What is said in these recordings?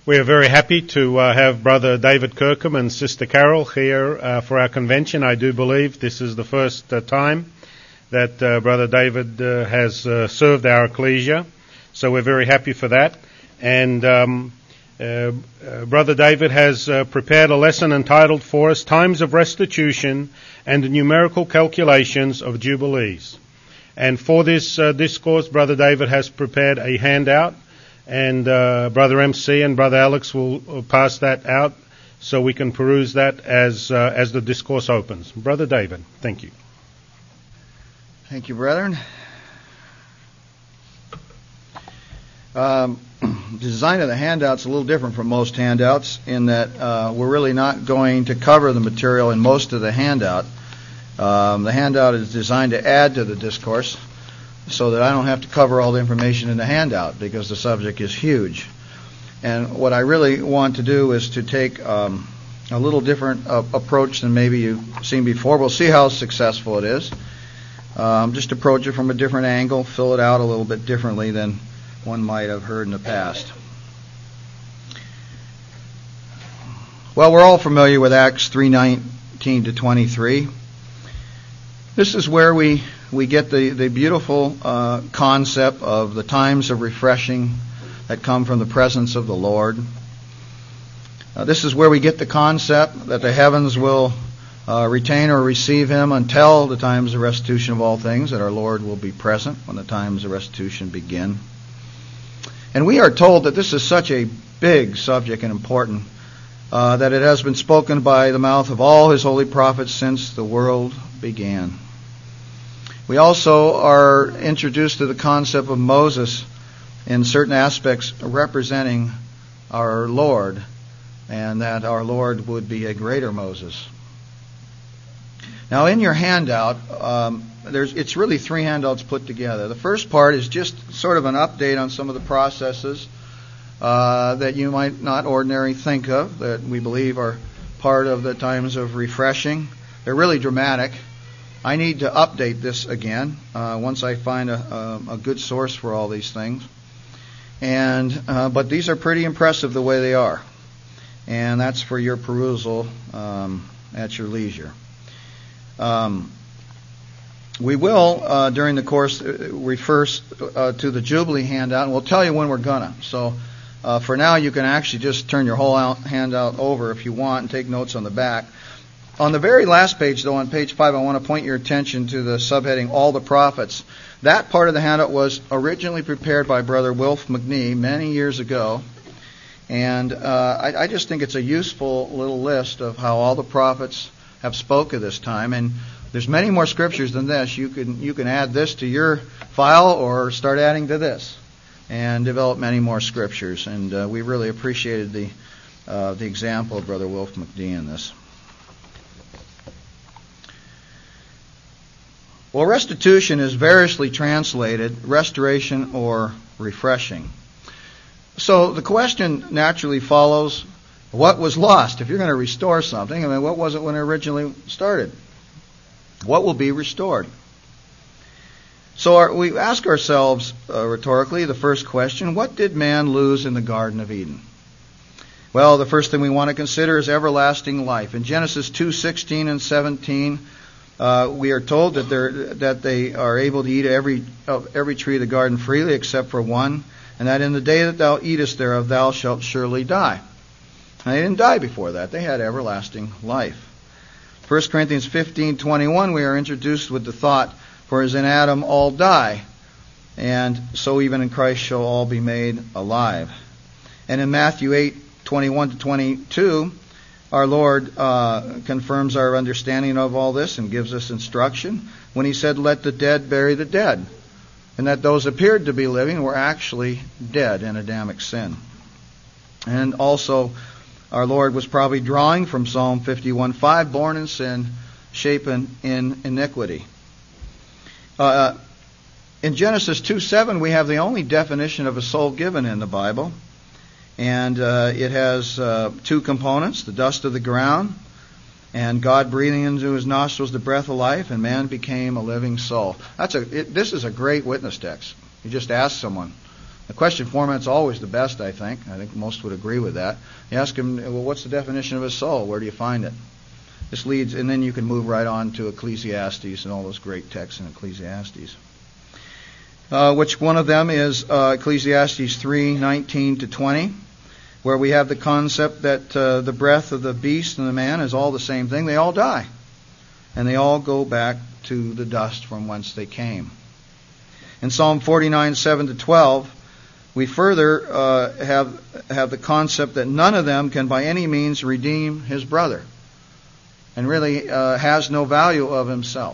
We are very happy to have Brother David Kirkham and Sister Carol here for our convention. I do believe this is the first time that Brother David has served our ecclesia, so we're very happy for that. And Brother David has prepared a lesson entitled for us, Times of Restitution and Numerical Calculations of Jubilees. And for this discourse, Brother David has prepared a handout, and Brother MC and Brother Alex will pass that out so we can peruse that as the discourse opens. Brother David, thank you. Thank you, brethren. The design of the handout's a little different from most handouts in that we're really not going to cover the material in most of the handout. The handout is designed to add to the discourse so that I don't have to cover all the information in the handout because the subject is huge. And what I really want to do is to take a little different approach than maybe you've seen before. We'll see how successful it is. Just approach it from a different angle, fill it out a little bit differently than one might have heard in the past. Well, we're all familiar with Acts 3:19 to 23. This is where we get the beautiful concept of the times of refreshing that come from the presence of the Lord. This is where we get the concept that the heavens will retain or receive Him until the times of restitution of all things, that our Lord will be present when the times of restitution begin. And we are told that this is such a big subject and important that it has been spoken by the mouth of all His holy prophets since the world began. We also are introduced to the concept of Moses in certain aspects representing our Lord, and that our Lord would be a greater Moses. Now, in your handout, it's really three handouts put together. The first part is just sort of an update on some of the processes that you might not ordinarily think of, that we believe are part of the times of refreshing. They're really dramatic. I need to update this again once I find a good source for all these things. But these are pretty impressive the way they are. And that's for your perusal at your leisure. We will, during the course, refer to the Jubilee handout, and we'll tell you when we're gonna. So for now, you can actually just turn your whole handout over if you want and take notes on the back. On the very last page, though, on page 5, I want to point your attention to the subheading, All the Prophets. That part of the handout was originally prepared by Brother Wilf McNee many years ago. And I just think it's a useful little list of how all the prophets have spoke of this time. And there's many more scriptures than this. You can add this to your file or start adding to this and develop many more scriptures. And we really appreciated the example of Brother Wilf McNee in this. Well, restitution is variously translated restoration or refreshing. So the question naturally follows, what was lost? If you're going to restore something, what was it when it originally started? What will be restored? So we ask ourselves rhetorically the first question, what did man lose in the Garden of Eden? Well, the first thing we want to consider is everlasting life. In Genesis 2:16 and 17, we are told that they are able to eat of every tree of the garden freely except for one, and that in the day that thou eatest thereof thou shalt surely die. And they didn't die before that. They had everlasting life. 1 Corinthians 15:21, we are introduced with the thought, for as in Adam all die, and so even in Christ shall all be made alive. And in Matthew 8:21 to 22, our Lord confirms our understanding of all this and gives us instruction when He said, let the dead bury the dead, and that those appeared to be living were actually dead in Adamic sin. And also, our Lord was probably drawing from Psalm 51:5, born in sin, shapen in iniquity. In Genesis 2:7, we have the only definition of a soul given in the Bible. And it has two components, the dust of the ground, and God breathing into his nostrils the breath of life, and man became a living soul. This is a great witness text. You just ask someone, The question format's always the best, I think. I think most would agree with that. You ask him, well, what's the definition of a soul? Where do you find it? This leads, and then you can move right on to Ecclesiastes and all those great texts in Ecclesiastes. Which one of them is Ecclesiastes 3:19 to 20, where we have the concept that the breath of the beast and the man is all the same thing. They all die, and they all go back to the dust from whence they came. In Psalm 49:7 to 12, we further have the concept that none of them can by any means redeem his brother, and really has no value of himself.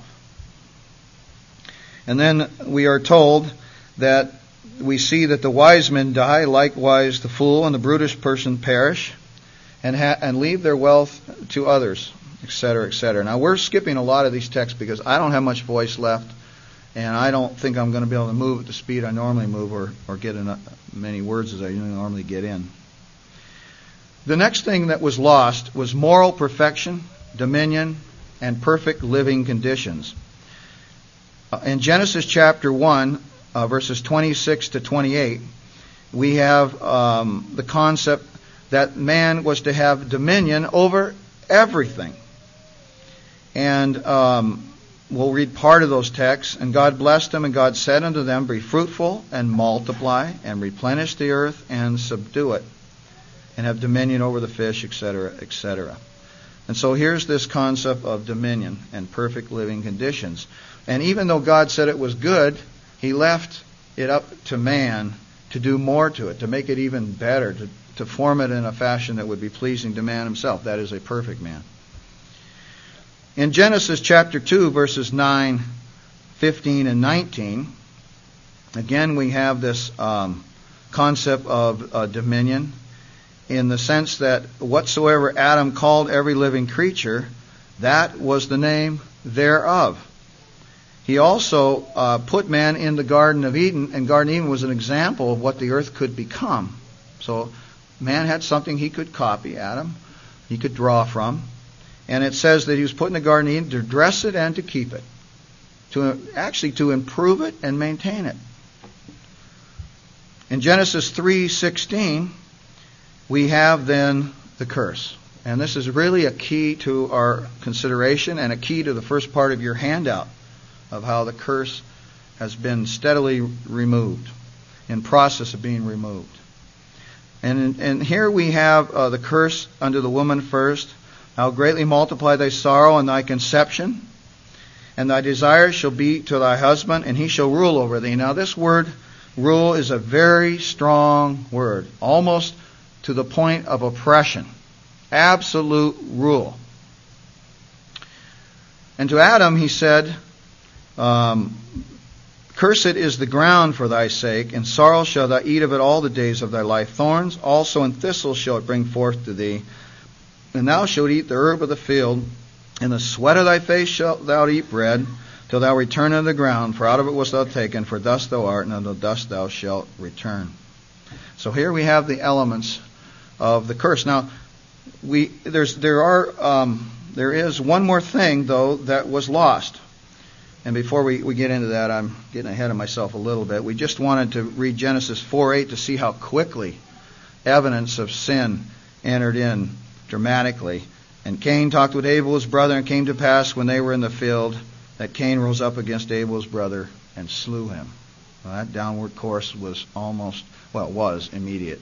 And then we are told that we see that the wise men die, likewise the fool and the brutish person perish, and leave their wealth to others, etc., etc. Now we're skipping a lot of these texts because I don't have much voice left, and I don't think I'm going to be able to move at the speed I normally move or get in many words as I normally get in. The next thing that was lost was moral perfection, dominion, and perfect living conditions. In Genesis chapter 1, verses 26 to 28, we have the concept that man was to have dominion over everything. And we'll read part of those texts. And God blessed them, and God said unto them, be fruitful, and multiply, and replenish the earth, and subdue it, and have dominion over the fish, etc., etc. And so here's this concept of dominion and perfect living conditions. And even though God said it was good, He left it up to man to do more to it, to make it even better, to form it in a fashion that would be pleasing to man himself. That is a perfect man. In Genesis chapter 2, verses 9, 15, and 19, again we have this concept of dominion, in the sense that whatsoever Adam called every living creature, that was the name thereof. He also put man in the Garden of Eden, and Garden of Eden was an example of what the earth could become. So man had something he could copy, Adam, he could draw from. And it says that he was put in the Garden of Eden to dress it and to keep it, to improve it and maintain it. In Genesis 3:16, we have then the curse. And this is really a key to our consideration and a key to the first part of your handout of how the curse has been steadily removed, in process of being removed. And here we have the curse under the woman first. I'll greatly multiply thy sorrow and thy conception, and thy desire shall be to thy husband, and he shall rule over thee. Now this word rule is a very strong word, almost to the point of oppression. Absolute rule. And to Adam he said, cursed is the ground for thy sake, and sorrow shalt thou eat of it all the days of thy life. Thorns also and thistles shall it bring forth to thee. And thou shalt eat the herb of the field. In the sweat of thy face shalt thou eat bread, till thou return unto the ground. For out of it wast thou taken, for dust thou art, and unto dust thou shalt return. So here we have the elements of the curse. Now, there is one more thing, though, that was lost. And before we get into that, I'm getting ahead of myself a little bit. We just wanted to read Genesis 4:8 to see how quickly evidence of sin entered in dramatically. And Cain talked with Abel his brother, and it came to pass when they were in the field that Cain rose up against Abel his brother and slew him. Well, that downward course was was immediate.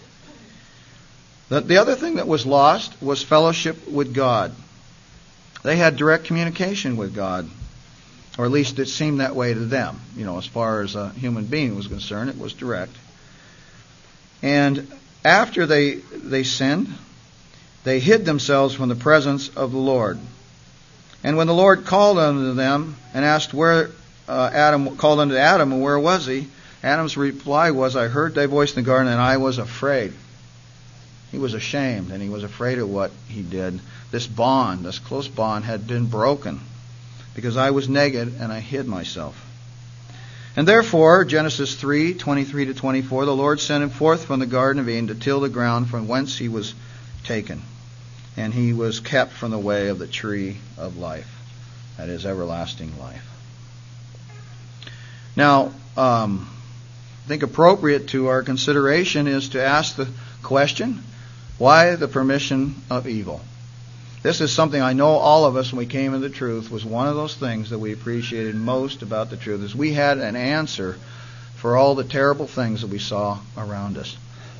The other thing that was lost was fellowship with God. They had direct communication with God. Or at least it seemed that way to them. As far as a human being was concerned, it was direct. And after they sinned, they hid themselves from the presence of the Lord. And when the Lord called unto them and asked where called unto Adam, and where was he? Adam's reply was, I heard thy voice in the garden, and I was afraid. He was ashamed, and he was afraid of what he did. This bond, this close bond, had been broken, because I was naked and I hid myself. And therefore, Genesis 3:23 to 24, the Lord sent him forth from the Garden of Eden to till the ground from whence he was taken. And he was kept from the way of the tree of life, that is, everlasting life. Now, think appropriate to our consideration is to ask the question, why the permission of evil? This is something I know all of us, when we came into the truth, was one of those things that we appreciated most about the truth, is we had an answer for all the terrible things that we saw around us.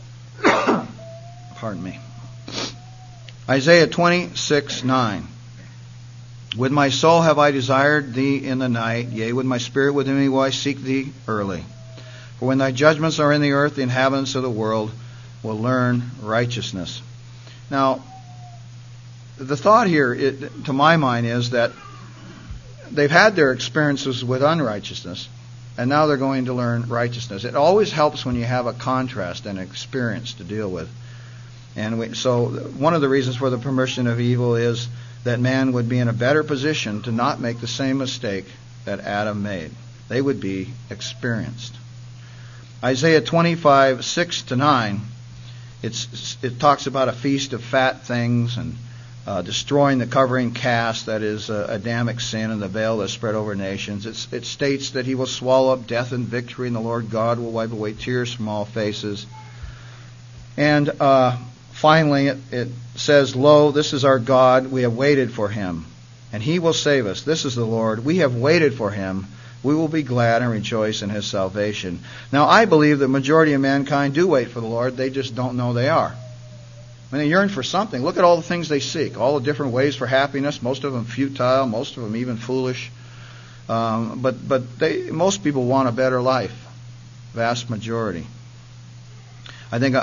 Pardon me. Isaiah 26:9. With my soul have I desired thee in the night, yea, with my spirit within me will I seek thee early. For when thy judgments are in the earth, the inhabitants of the world will learn righteousness. Now, the thought here, to my mind, is that they've had their experiences with unrighteousness, and now they're going to learn righteousness. It always helps when you have a contrast and experience to deal with. And so one of the reasons for the permission of evil is that man would be in a better position to not make the same mistake that Adam made. They would be experienced. Isaiah 25:6-9, it talks about a feast of fat things and destroying the covering cast, that is Adamic sin, and the veil that spread over nations. It states that he will swallow up death and victory, and the Lord God will wipe away tears from all faces. And finally, it says, Lo, this is our God, we have waited for him, and he will save us. This is the Lord, we have waited for him. We will be glad and rejoice in his salvation. Now, I believe the majority of mankind do wait for the Lord. They just don't know they are. When they yearn for something, look at all the things they seek, all the different ways for happiness, most of them futile, most of them even foolish. But most people want a better life, vast majority. I think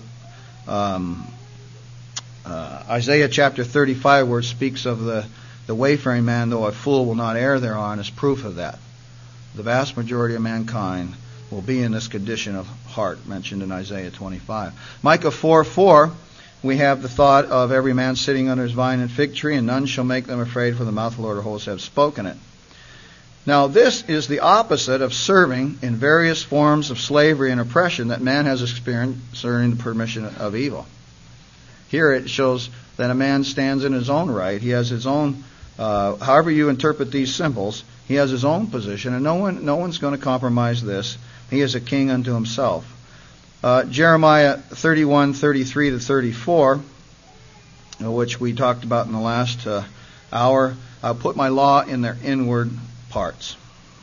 Isaiah chapter 35, where it speaks of the wayfaring man, though a fool will not err thereon, is proof of that. The vast majority of mankind will be in this condition of heart mentioned in Isaiah 25. Micah 4:4, we have the thought of every man sitting under his vine and fig tree, and none shall make them afraid, for the mouth of the Lord of hosts have spoken it. Now, this is the opposite of serving in various forms of slavery and oppression that man has experienced concerning the permission of evil. Here it shows that a man stands in his own right. He has his own, however you interpret these symbols, he has his own position, and no one's going to compromise this. He is a king unto himself. Jeremiah 31:33-34, which we talked about in the last hour. I'll put my law in their inward parts.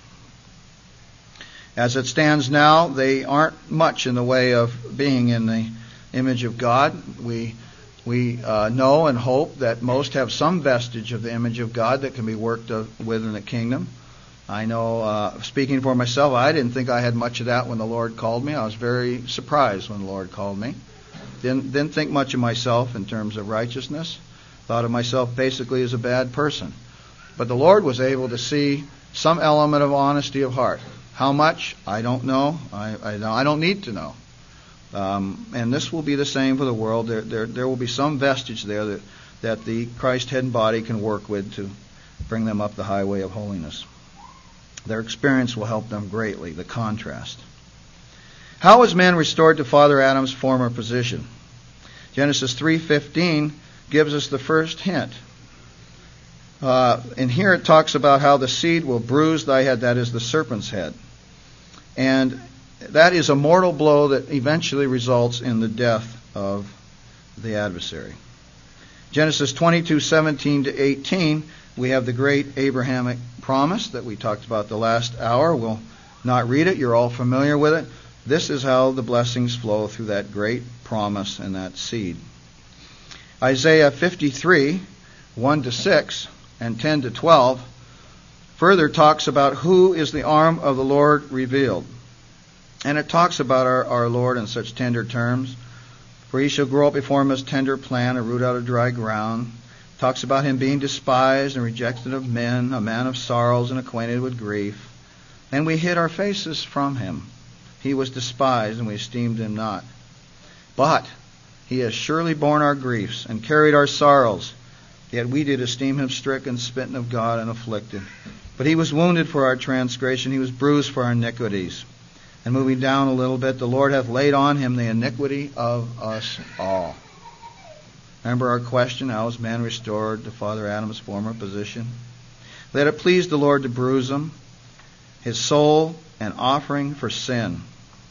As it stands now, they aren't much in the way of being in the image of God. We know and hope that most have some vestige of the image of God that can be worked with in the kingdom. I know, speaking for myself, I didn't think I had much of that when the Lord called me. I was very surprised when the Lord called me. Didn't think much of myself in terms of righteousness. Thought of myself basically as a bad person. But the Lord was able to see some element of honesty of heart. How much? I don't know. I don't need to know. And this will be the same for the world. There will be some vestige there that the Christ head and body can work with to bring them up the highway of holiness. Their experience will help them greatly, the contrast. How was man restored to Father Adam's former position? Genesis 3:15 gives us the first hint. And here it talks about how the seed will bruise thy head, that is the serpent's head. And that is a mortal blow that eventually results in the death of the adversary. Genesis 22:17-18, we have the great Abrahamic promise that we talked about the last hour. We'll not read it. You're all familiar with it. This is how the blessings flow through that great promise and that seed. Isaiah 53:1-6 and 10-12 further talks about who is the arm of the Lord revealed. And it talks about our Lord in such tender terms. For he shall grow up before him as tender plant, a root out of dry ground. Talks about him being despised and rejected of men, a man of sorrows and acquainted with grief. And we hid our faces from him. He was despised, and we esteemed him not. But he has surely borne our griefs and carried our sorrows. Yet we did esteem him stricken, smitten of God, and afflicted. But he was wounded for our transgression. He was bruised for our iniquities. And moving down a little bit, the Lord hath laid on him the iniquity of us all. Remember our question, how is man restored to Father Adam's former position? Let it please the Lord to bruise him, his soul an offering for sin.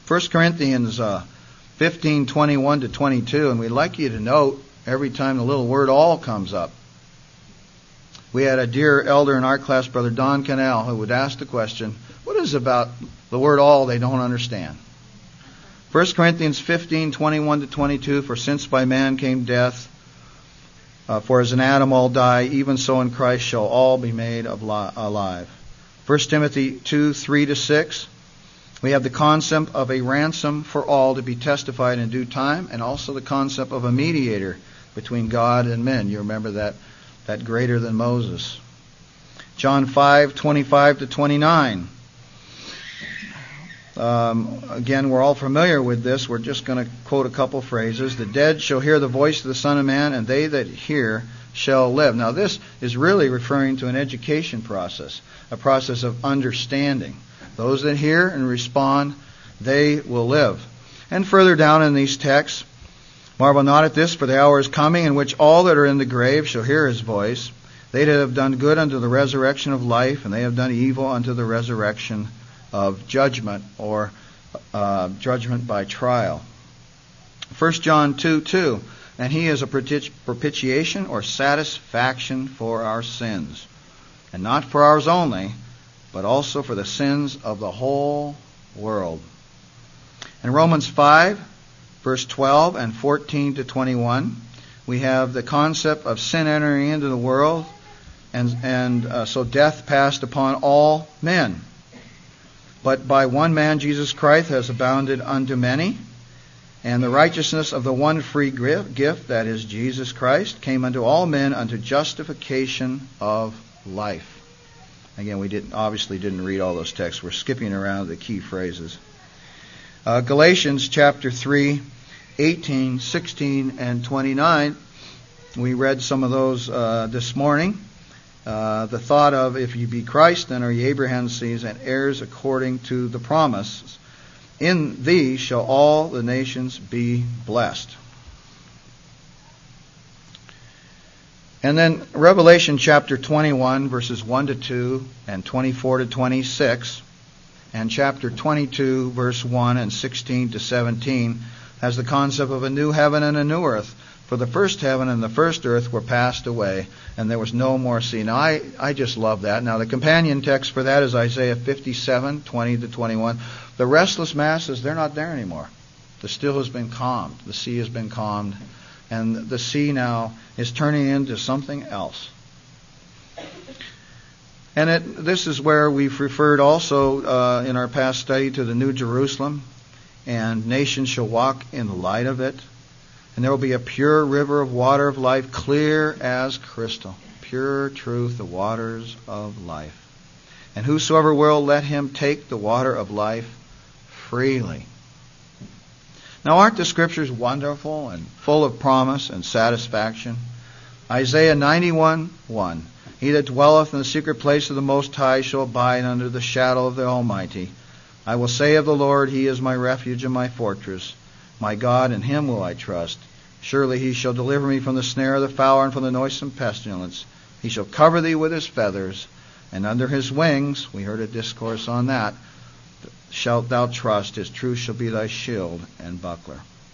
1 Corinthians 15:21 to 22, and we'd like you to note every time the little word all comes up. We had a dear elder in our class, Brother Don Cannell, who would ask the question, what is about the word all they don't understand? 1 Corinthians 15:21 to 22, for since by man came death, for as in Adam all die, even so in Christ shall all be made alive. 1 Timothy 2:3 to 6, we have the concept of a ransom for all to be testified in due time, and also the concept of a mediator between God and men. You remember that greater than Moses. John 5:25 to 29. Again, we're all familiar with this. We're just going to quote a couple phrases. The dead shall hear the voice of the Son of Man, and they that hear shall live. Now, this is really referring to an education process, a process of understanding. Those that hear and respond, they will live. And further down in these texts, marvel not at this, for the hour is coming in which all that are in the grave shall hear his voice. They that have done good unto the resurrection of life, and they have done evil unto the resurrection of judgment, or judgment by trial. 1 John 2:2, and he is a propitiation or satisfaction for our sins, and not for ours only, but also for the sins of the whole world. In Romans 5, verse 12 and 14 to 21, we have the concept of sin entering into the world, and so death passed upon all men. But by one man, Jesus Christ, has abounded unto many, and the righteousness of the one free gift, that is Jesus Christ, came unto all men unto justification of life. Again, we obviously didn't read all those texts. We're skipping around the key phrases. Galatians chapter 3, 18, 16, and 29. We read some of those this morning. The thought of, if you be Christ, then are ye Abraham's seeds and heirs according to the promise. In thee shall all the nations be blessed. And then Revelation chapter 21, verses 1 to 2 and 24 to 26, and chapter 22, verse 1 and 16 to 17, has the concept of a new heaven and a new earth. For the first heaven and the first earth were passed away, and there was no more sea. Now, I just love that. Now, the companion text for that is Isaiah 57, 20 to 21. The restless masses, they're not there anymore. The still has been calmed. The sea has been calmed. And the sea now is turning into something else. And this is where we've referred also in our past study to the New Jerusalem. And nations shall walk in the light of it. And there will be a pure river of water of life, clear as crystal. Pure truth, the waters of life. And whosoever will, let him take the water of life freely. Now, aren't the Scriptures wonderful and full of promise and satisfaction? Isaiah 91:1. He that dwelleth in the secret place of the Most High shall abide under the shadow of the Almighty. I will say of the Lord, He is my refuge and my fortress. My God, in Him will I trust. Surely He shall deliver me from the snare of the fowler and from the noisome pestilence. He shall cover thee with His feathers, and under His wings, we heard a discourse on that, shalt thou trust. His truth shall be thy shield and buckler.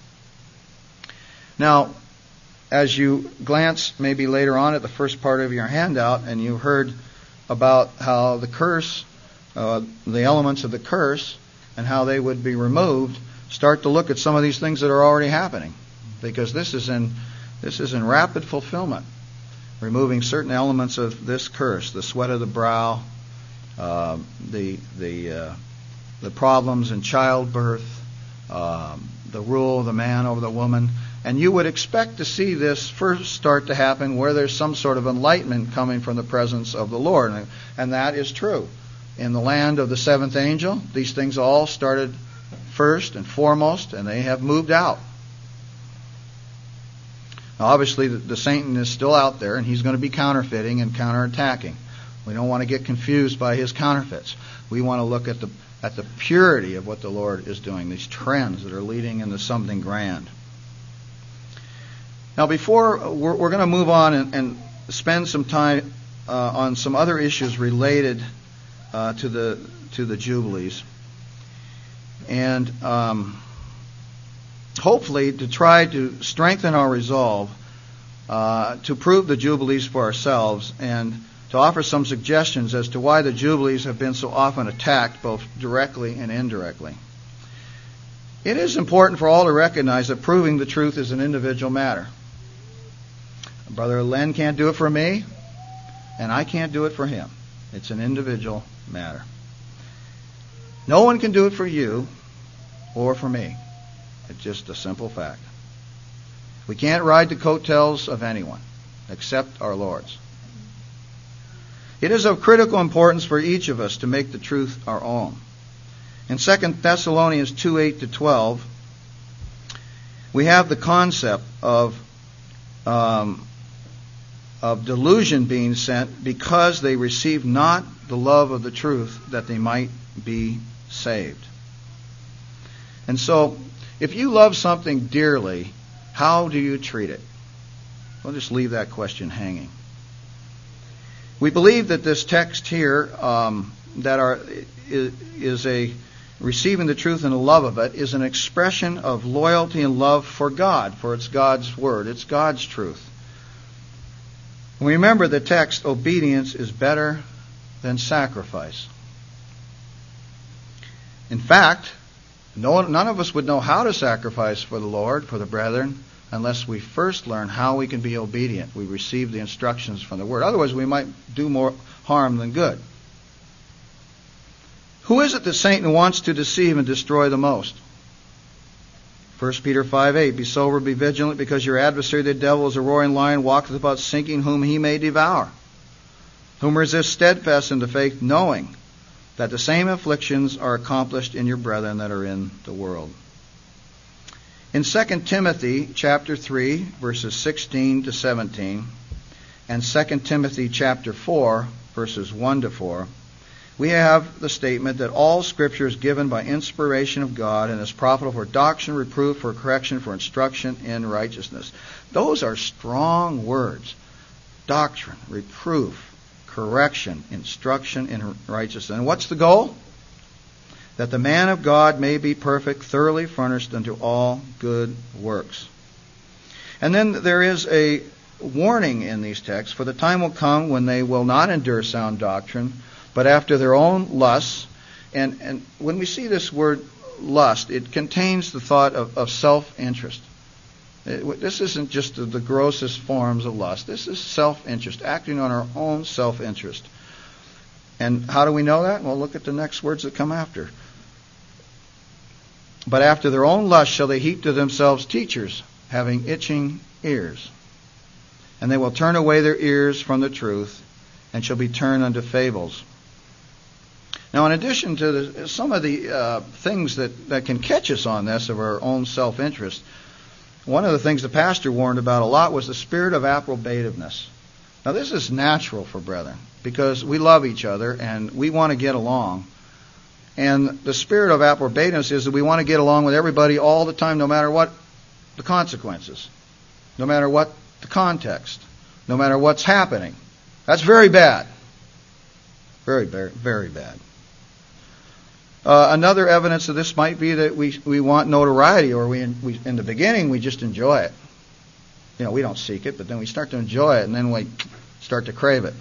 Now, as you glance maybe later on at the first part of your handout, and you heard about how the curse, the elements of the curse, and how they would be removed, start to look at some of these things that are already happening, because this is in rapid fulfillment, removing certain elements of this curse: the sweat of the brow, the problems in childbirth, the rule of the man over the woman. And you would expect to see this first start to happen where there's some sort of enlightenment coming from the presence of the Lord, and that is true. In the land of the seventh angel, these things all started first and foremost, and they have moved out. Now, obviously, the Satan is still out there, and he's going to be counterfeiting and counterattacking. We don't want to get confused by his counterfeits. We want to look at the purity of what the Lord is doing, these trends that are leading into something grand. Now, before we're going to move on and spend some time on some other issues related to the Jubilees. and hopefully to try to strengthen our resolve to prove the Jubilees for ourselves and to offer some suggestions as to why the Jubilees have been so often attacked both directly and indirectly. It is important for all to recognize that proving the truth is an individual matter. Brother Len can't do it for me, and I can't do it for him. It's an individual matter. No one can do it for you or for me. It's just a simple fact. We can't ride the coattails of anyone except our Lord's. It is of critical importance for each of us to make the truth our own. In 2 Thessalonians 2:8-12, we have the concept of delusion being sent because they received not the love of the truth that they might be saved. And so, if you love something dearly, how do you treat it? We'll just leave that question hanging. We believe that this text here, is a receiving the truth and the love of it, is an expression of loyalty and love for God, for it's God's word, it's God's truth. Remember the text, obedience is better than sacrifice. In fact, none of us would know how to sacrifice for the Lord, for the brethren, unless we first learn how we can be obedient. We receive the instructions from the Word. Otherwise, we might do more harm than good. Who is it that Satan wants to deceive and destroy the most? 1 Peter 5:8, be sober, be vigilant, because your adversary the devil is a roaring lion, walketh about seeking whom he may devour. Whom resist steadfast in the faith, knowing that the same afflictions are accomplished in your brethren that are in the world. In 2 Timothy chapter 3, verses 16-17, and 2 Timothy chapter 4, verses 1-4, we have the statement that all Scripture is given by inspiration of God and is profitable for doctrine, reproof, for correction, for instruction in righteousness. Those are strong words. Doctrine, reproof, correction, instruction in righteousness. And what's the goal? That the man of God may be perfect, thoroughly furnished unto all good works. And then there is a warning in these texts, for the time will come when they will not endure sound doctrine, but after their own lusts. And when we see this word lust, it contains the thought of self-interest. This isn't just the grossest forms of lust. This is self-interest, acting on our own self-interest. And how do we know that? Well, look at the next words that come after. But after their own lust shall they heap to themselves teachers, having itching ears. And they will turn away their ears from the truth, and shall be turned unto fables. Now, in addition to some of the things that can catch us on this of our own self-interest, one of the things the pastor warned about a lot was the spirit of approbativeness. Now, this is natural for brethren, because we love each other and we want to get along. And the spirit of approbativeness is that we want to get along with everybody all the time, no matter what the consequences, no matter what the context, no matter what's happening. That's very bad. Very, very, very bad. Another evidence of this might be that we want notoriety, or we in the beginning we just enjoy it. You know, we don't seek it, but then we start to enjoy it, and then we start to crave it.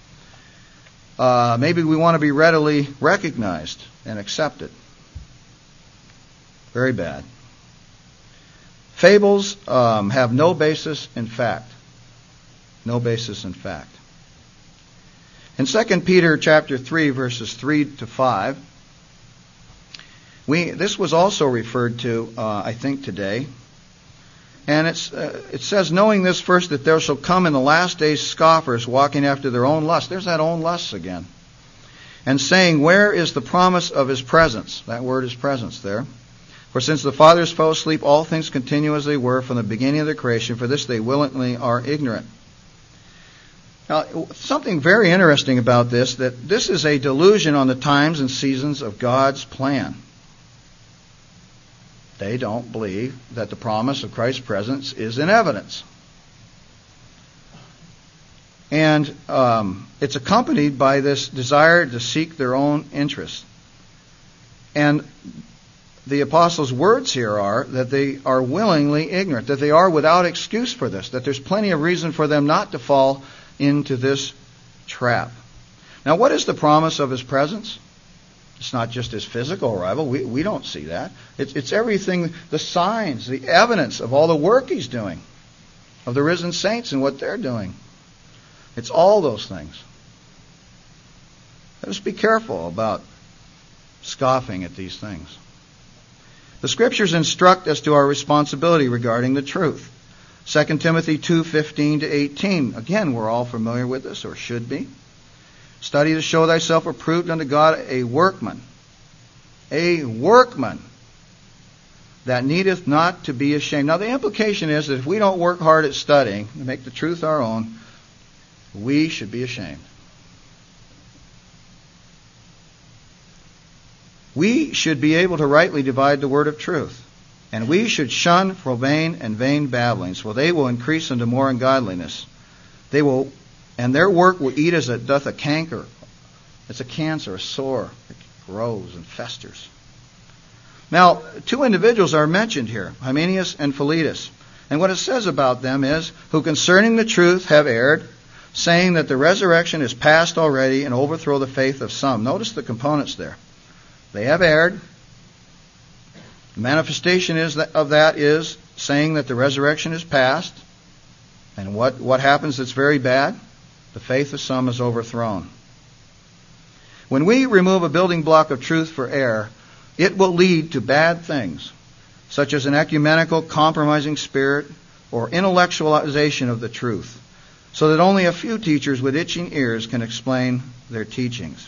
Maybe we want to be readily recognized and accepted. Very bad. Fables have no basis in fact. No basis in fact. In 2 Peter chapter 3, verses 3-5, this was also referred to, I think, today. And it says, knowing this first, that there shall come in the last days scoffers, walking after their own lust. There's that own lusts again. And saying, where is the promise of His presence? That word is presence there. For since the fathers fell asleep, all things continue as they were from the beginning of the creation. For this they willingly are ignorant. Now, something very interesting about this, that this is a delusion on the times and seasons of God's plan. They don't believe that the promise of Christ's presence is in evidence. And it's accompanied by this desire to seek their own interests. And the apostles' words here are that they are willingly ignorant, that they are without excuse for this, that there's plenty of reason for them not to fall into this trap. Now, what is the promise of His presence? It's not just His physical arrival. We don't see that. It's everything, the signs, the evidence of all the work He's doing, of the risen saints and what they're doing. It's all those things. Let us be careful about scoffing at these things. The Scriptures instruct us to our responsibility regarding the truth. 2 Timothy 2:15 to 18. Again, we're all familiar with this, or should be. Study to show thyself approved unto God, a workman that needeth not to be ashamed. Now, the implication is that if we don't work hard at studying to make the truth our own, we should be ashamed. We should be able to rightly divide the word of truth. And we should shun profane and vain babblings, for they will increase unto more ungodliness. And their work will eat as it doth a canker. It's a cancer, a sore. It grows and festers. Now, two individuals are mentioned here, Hymenaeus and Philetus. And what it says about them is, who concerning the truth have erred, saying that the resurrection is past already, and overthrow the faith of some. Notice the components there. They have erred. The manifestation of that is saying that the resurrection is past. And what happens that's very bad? The faith of some is overthrown. When we remove a building block of truth for error, it will lead to bad things, such as an ecumenical, compromising spirit or intellectualization of the truth, so that only a few teachers with itching ears can explain their teachings.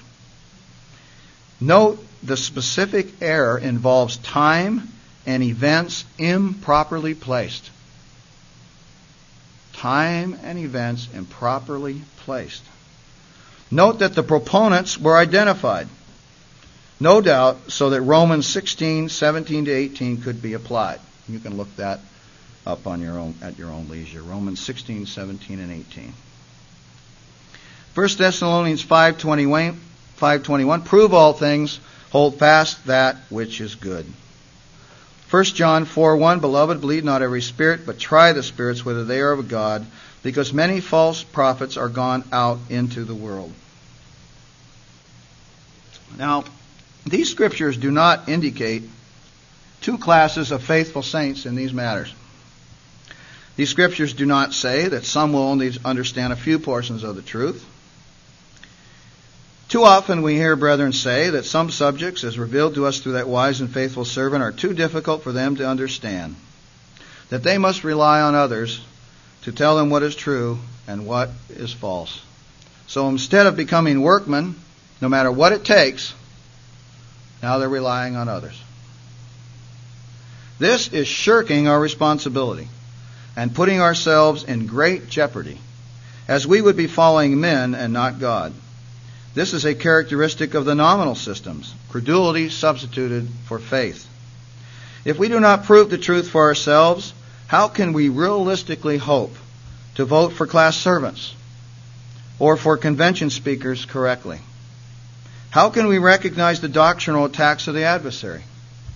Note, the specific error involves time and events improperly placed. Time and events improperly placed. Note that the proponents were identified. No doubt, so that Romans 16, 17 to 18 could be applied. You can look that up on your own at your own leisure. Romans 16, 17, and 18. 1 Thessalonians 5:21, prove all things, hold fast that which is good. 1 John 4:1, beloved, believe not every spirit, but try the spirits whether they are of God, because many false prophets are gone out into the world. Now, these scriptures do not indicate two classes of faithful saints in these matters. These scriptures do not say that some will only understand a few portions of the truth. Too often we hear brethren say that some subjects, as revealed to us through that wise and faithful servant, are too difficult for them to understand, that they must rely on others to tell them what is true and what is false. So instead of becoming workmen, no matter what it takes, now they're relying on others. This is shirking our responsibility and putting ourselves in great jeopardy, as we would be following men and not God. This is a characteristic of the nominal systems, credulity substituted for faith. If we do not prove the truth for ourselves, how can we realistically hope to vote for class servants or for convention speakers correctly? How can we recognize the doctrinal attacks of the adversary?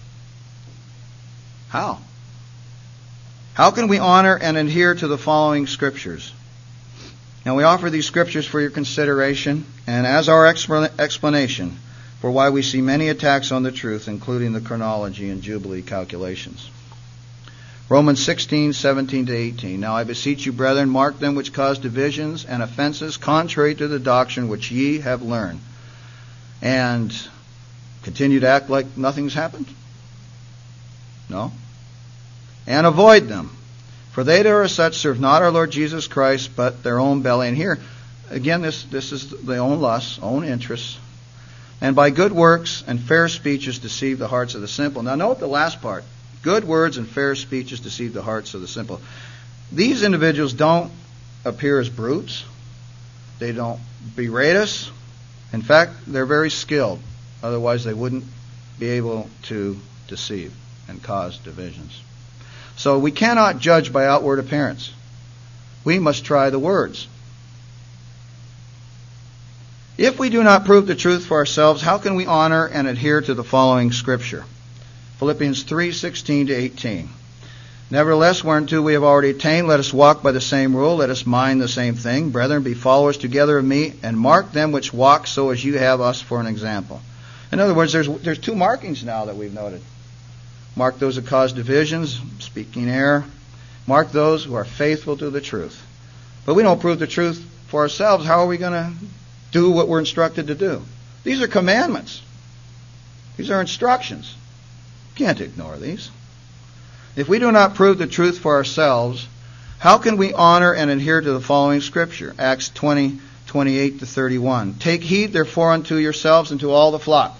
How? How can we honor and adhere to the following scriptures? Now, we offer these scriptures for your consideration and as our explanation for why we see many attacks on the truth, including the chronology and Jubilee calculations. Romans 16, 17 to 18. Now I beseech you, brethren, mark them which cause divisions and offenses contrary to the doctrine which ye have learned, and continue to act like nothing's happened? No. And avoid them. For they that are such serve not our Lord Jesus Christ, but their own belly. And here, again, this is their own lusts, own interests. And by good works and fair speeches deceive the hearts of the simple. Now note the last part. Good words and fair speeches deceive the hearts of the simple. These individuals don't appear as brutes. They don't berate us. In fact, they're very skilled. Otherwise, they wouldn't be able to deceive and cause divisions. So we cannot judge by outward appearance. We must try the words. If we do not prove the truth for ourselves, how can we honor and adhere to the following scripture? Philippians 3:16-18. Nevertheless, whereunto we have already attained, let us walk by the same rule, let us mind the same thing. Brethren, be followers together of me, and mark them which walk so as you have us for an example. In other words, there's two markings now that we've noted. Mark those that cause divisions, speaking error. Mark those who are faithful to the truth. But we don't prove the truth for ourselves. How are we going to do what we're instructed to do? These are commandments. These are instructions. You can't ignore these. If we do not prove the truth for ourselves, how can we honor and adhere to the following Scripture? Acts 20:28-31. Take heed therefore unto yourselves and to all the flock.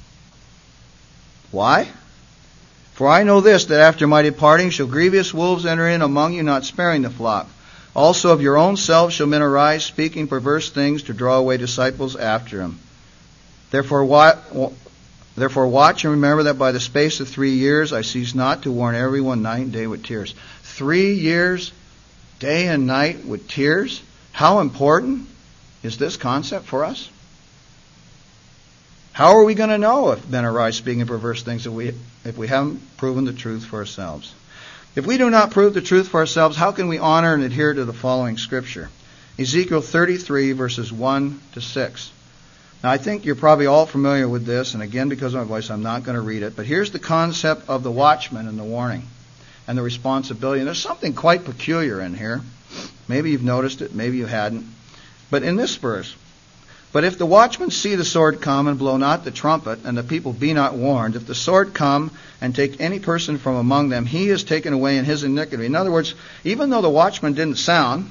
Why? For I know this, that after my departing shall grievous wolves enter in among you, not sparing the flock. Also of your own selves shall men arise, speaking perverse things to draw away disciples after them. Therefore watch and remember that by the space of 3 years I cease not to warn everyone night and day with tears. 3 years, day and night with tears? How important is this concept for us? How are we going to know if men arise speaking perverse things if we haven't proven the truth for ourselves? If we do not prove the truth for ourselves, how can we honor and adhere to the following Scripture? Ezekiel 33, verses 1-6. Now, I think you're probably all familiar with this, and again, because of my voice, I'm not going to read it. But here's the concept of the watchman and the warning and the responsibility. And there's something quite peculiar in here. Maybe you've noticed it, maybe you hadn't. But in this verse, but if the watchman see the sword come and blow not the trumpet, and the people be not warned, if the sword come and take any person from among them, he is taken away in his iniquity. In other words, even though the watchman didn't sound,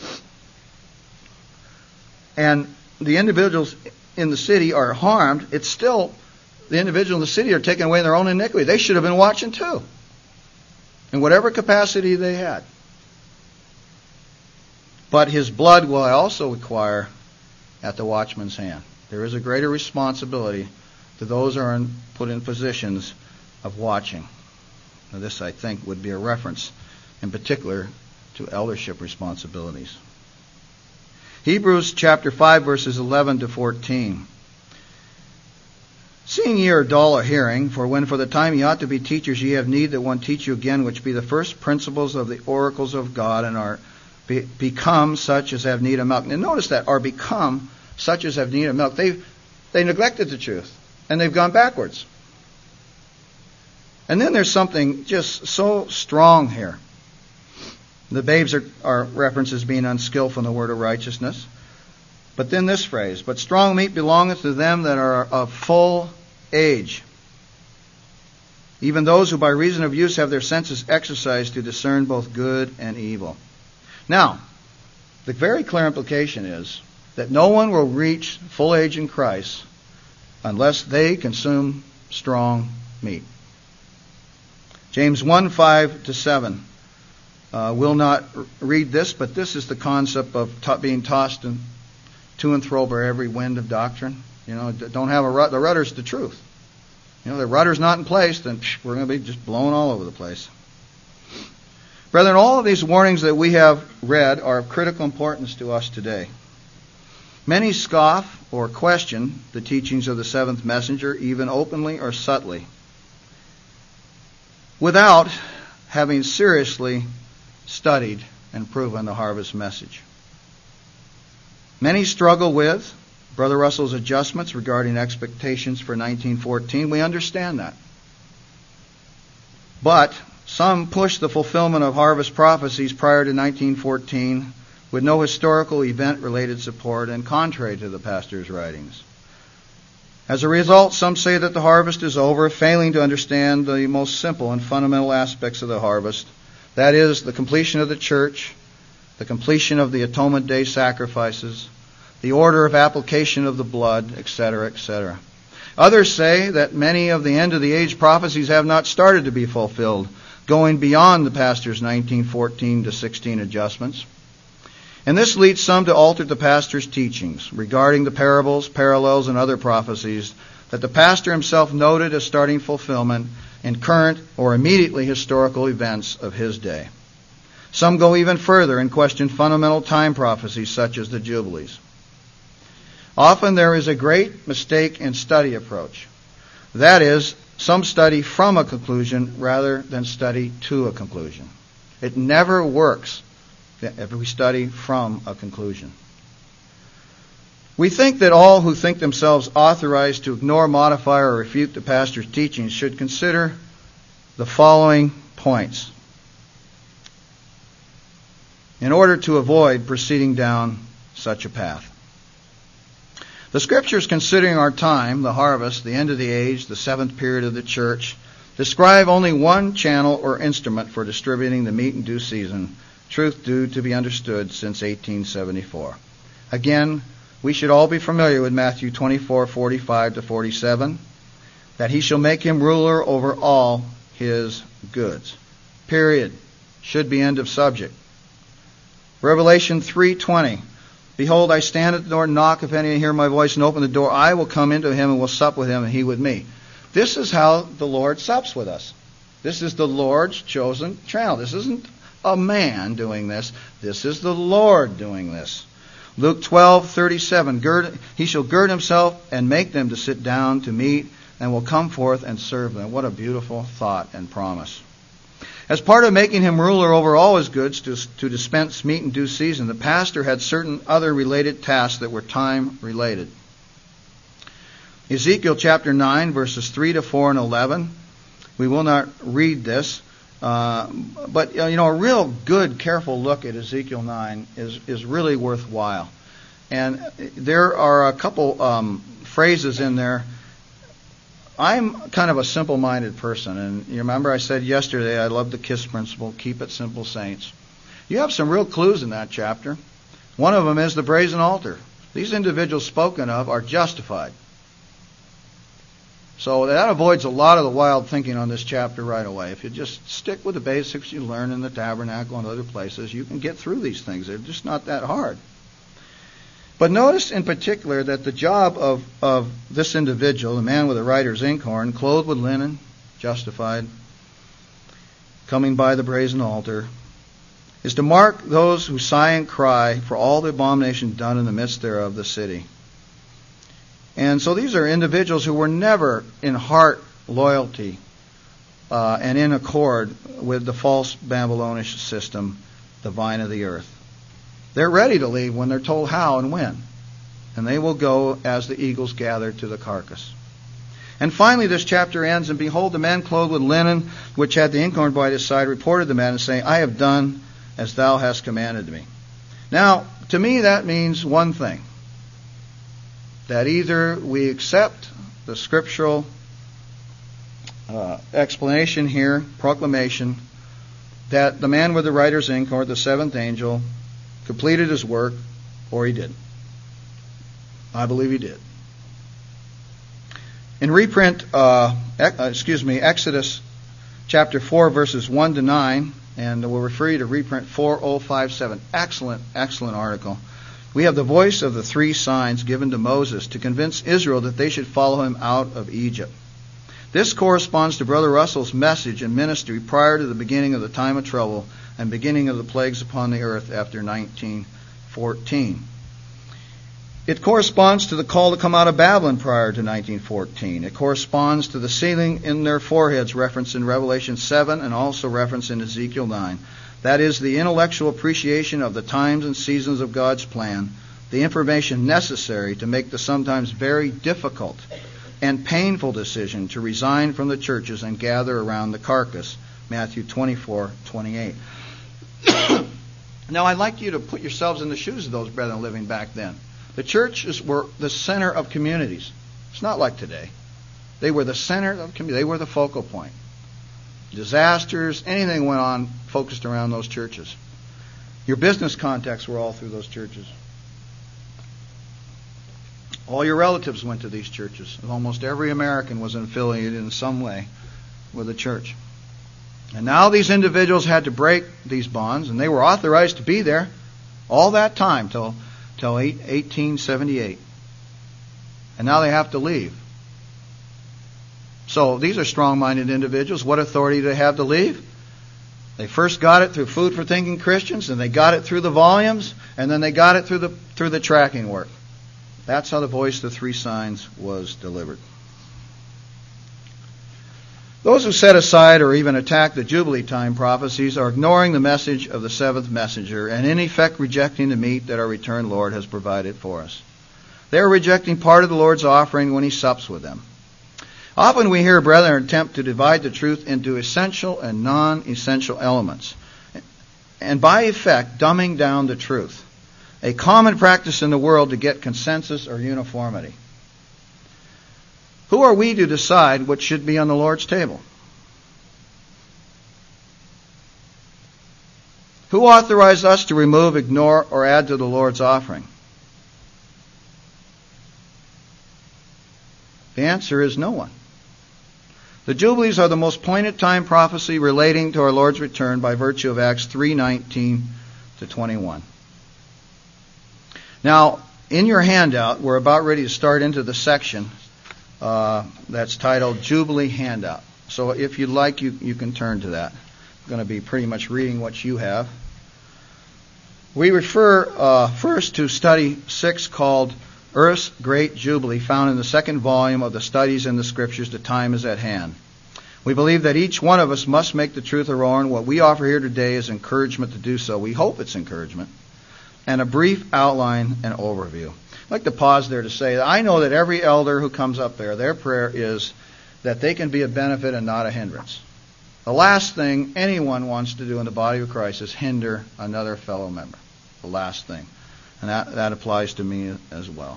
and the individuals in the city are harmed, it's still the individuals in the city are taken away in their own iniquity. They should have been watching too, in whatever capacity they had. But his blood will I also require at the watchman's hand. There is a greater responsibility to those who are put in positions of watching. Now this, I think, would be a reference in particular to eldership responsibilities. Hebrews chapter 5, verses 11-14. Seeing ye are dull of hearing, for when for the time ye ought to be teachers, ye have need that one teach you again, which be the first principles of the oracles of God, and are become such as have need of milk. And notice that, are become such as have need of milk. They neglected the truth, and they've gone backwards. And then there's something just so strong here. The babes are referenced as being unskillful in the word of righteousness. But then this phrase, but strong meat belongeth to them that are of full age, even those who by reason of use have their senses exercised to discern both good and evil. Now, the very clear implication is that no one will reach full age in Christ unless they consume strong meat. James 1:5-7. Will not read this, but this is the concept of being tossed to and fro by every wind of doctrine. You know, don't have the rudder's the truth. You know, the rudder's not in place, then we're going to be just blown all over the place. Brethren, all of these warnings that we have read are of critical importance to us today. Many scoff or question the teachings of the seventh messenger, even openly or subtly, without having seriously studied and proven the harvest message. Many struggle with Brother Russell's adjustments regarding expectations for 1914. We understand that. But some push the fulfillment of harvest prophecies prior to 1914 with no historical event-related support and contrary to the pastor's writings. As a result, some say that the harvest is over, failing to understand the most simple and fundamental aspects of the harvest. That is, the completion of the church, the completion of the Atonement Day sacrifices, the order of application of the blood, etc., etc. Others say that many of the end-of-the-age prophecies have not started to be fulfilled, going beyond the pastor's 1914-16 adjustments. And this leads some to alter the pastor's teachings regarding the parables, parallels, and other prophecies that the pastor himself noted as starting fulfillment in current or immediately historical events of his day. Some go even further and question fundamental time prophecies such as the Jubilees. Often there is a great mistake in study approach. That is, Some study from a conclusion rather than study to a conclusion. It never works if we study from a conclusion. We think that all who think themselves authorized to ignore, modify, or refute the pastor's teachings should consider the following points in order to avoid proceeding down such a path. The Scriptures, considering our time, the harvest, the end of the age, the seventh period of the church, describe only one channel or instrument for distributing the meat in due season, truth due to be understood since 1874. Again, we should all be familiar with Matthew 24:45 to 47, that he shall make him ruler over all his goods. Period. Should be end of subject. Revelation 3:20. Behold, I stand at the door and knock. If any hear my voice and open the door, I will come into him and will sup with him and he with me. This is how the Lord sups with us. This is the Lord's chosen channel. This isn't a man doing this. This is the Lord doing this. Luke 12:37. He shall gird himself and make them to sit down to meat and will come forth and serve them. What a beautiful thought and promise. As part of making him ruler over all his goods to dispense meat in due season, the pastor had certain other related tasks that were time related. Ezekiel chapter 9, verses 3 to 4 and 11. We will not read this, but a real good, careful look at Ezekiel 9 is really worthwhile. And there are a couple phrases in there. I'm kind of a simple-minded person, and you remember I said yesterday I love the KISS principle, keep it simple, saints. You have some real clues in that chapter. One of them is the brazen altar. These individuals spoken of are justified. So that avoids a lot of the wild thinking on this chapter right away. If you just stick with the basics you learn in the tabernacle and other places, you can get through these things. They're just not that hard. But notice in particular that the job of this individual, the man with the writer's inkhorn, clothed with linen, justified, coming by the brazen altar, is to mark those who sigh and cry for all the abomination done in the midst thereof the city. And so these are individuals who were never in heart loyalty and in accord with the false Babylonish system, the vine of the earth. They're ready to leave when they're told how and when. And they will go as the eagles gather to the carcass. And finally this chapter ends, and behold, the man clothed with linen, which had the inkhorn by his side, reported the man and saying, I have done as thou hast commanded me. Now, to me that means one thing. That either we accept the scriptural explanation here, proclamation, that the man with the writer's inkhorn, the seventh angel, completed his work, or he didn't. I believe he did. In reprint, Exodus chapter 4, verses 1 to 9, and we'll refer you to reprint 4057. Excellent, excellent article. We have the voice of the three signs given to Moses to convince Israel that they should follow him out of Egypt. This corresponds to Brother Russell's message and ministry prior to the beginning of the time of trouble and beginning of the plagues upon the earth after 1914. It corresponds to the call to come out of Babylon prior to 1914. It corresponds to the sealing in their foreheads referenced in Revelation 7 and also referenced in Ezekiel 9. That is the intellectual appreciation of the times and seasons of God's plan, the information necessary to make the sometimes very difficult and painful decision to resign from the churches and gather around the carcass. Matthew 24:28. Now, I'd like you to put yourselves in the shoes of those brethren living back then. The churches were the center of communities. It's not like today. They were the center of community. They were the focal point. Disasters, anything went on focused around those churches. Your business contacts were all through those churches. All your relatives went to these churches. Almost every American was affiliated in some way with the church. And now these individuals had to break these bonds, and they were authorized to be there all that time till 1878. And now they have to leave. So these are strong-minded individuals. What authority do they have to leave? They first got it through Food for Thinking Christians, and they got it through the volumes, and then they got it through the tracking work. That's how the voice of the three signs was delivered. Those who set aside or even attack the Jubilee time prophecies are ignoring the message of the seventh messenger and in effect rejecting the meat that our returned Lord has provided for us. They are rejecting part of the Lord's offering when He sups with them. Often we hear brethren attempt to divide the truth into essential and non-essential elements, and by effect dumbing down the truth, a common practice in the world to get consensus or uniformity. Who are we to decide what should be on the Lord's table? Who authorized us to remove, ignore, or add to the Lord's offering? The answer is no one. The Jubilees are the most pointed time prophecy relating to our Lord's return by virtue of Acts 3:19 to 21. Now, in your handout, we're about ready to start into the section that's titled Jubilee Handout. So if you'd like, you can turn to that. I'm going to be pretty much reading what you have. We refer first to study 6 called Earth's Great Jubilee, found in the second volume of the Studies in the Scriptures, The Time is at Hand. We believe that each one of us must make the truth our own. What we offer here today is encouragement to do so. We hope it's encouragement. And a brief outline and overview. I'd like to pause there to say that I know that every elder who comes up there, their prayer is that they can be a benefit and not a hindrance. The last thing anyone wants to do in the body of Christ is hinder another fellow member. The last thing. And that applies to me as well.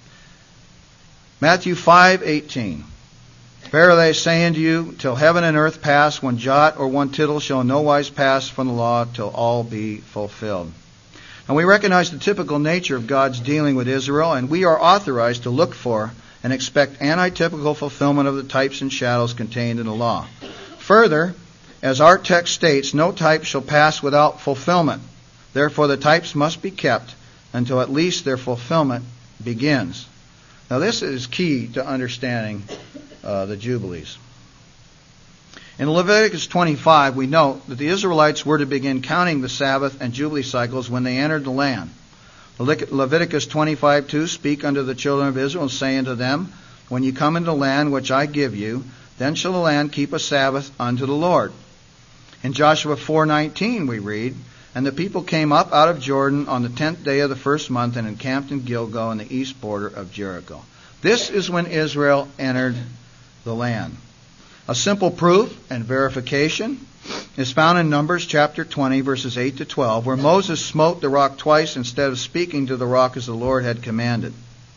Matthew 5:18. Verily I say unto you, till heaven and earth pass, one jot or one tittle shall in no wise pass from the law till all be fulfilled. And we recognize the typical nature of God's dealing with Israel, and we are authorized to look for and expect anti-typical fulfillment of the types and shadows contained in the law. Further, as our text states, no type shall pass without fulfillment. Therefore the types must be kept until at least their fulfillment begins. Now this is key to understanding the Jubilees. In Leviticus 25, we note that the Israelites were to begin counting the Sabbath and Jubilee cycles when they entered the land. Leviticus 25:2, speak unto the children of Israel, and say unto them, when you come into the land which I give you, then shall the land keep a Sabbath unto the Lord. In Joshua 4:19 we read, and the people came up out of Jordan on the 10th day of the first month and encamped in Gilgal in the east border of Jericho. This is when Israel entered the land. A simple proof and verification is found in Numbers chapter 20, verses 8 to 12, where Moses smote the rock twice instead of speaking to the rock as the Lord had commanded.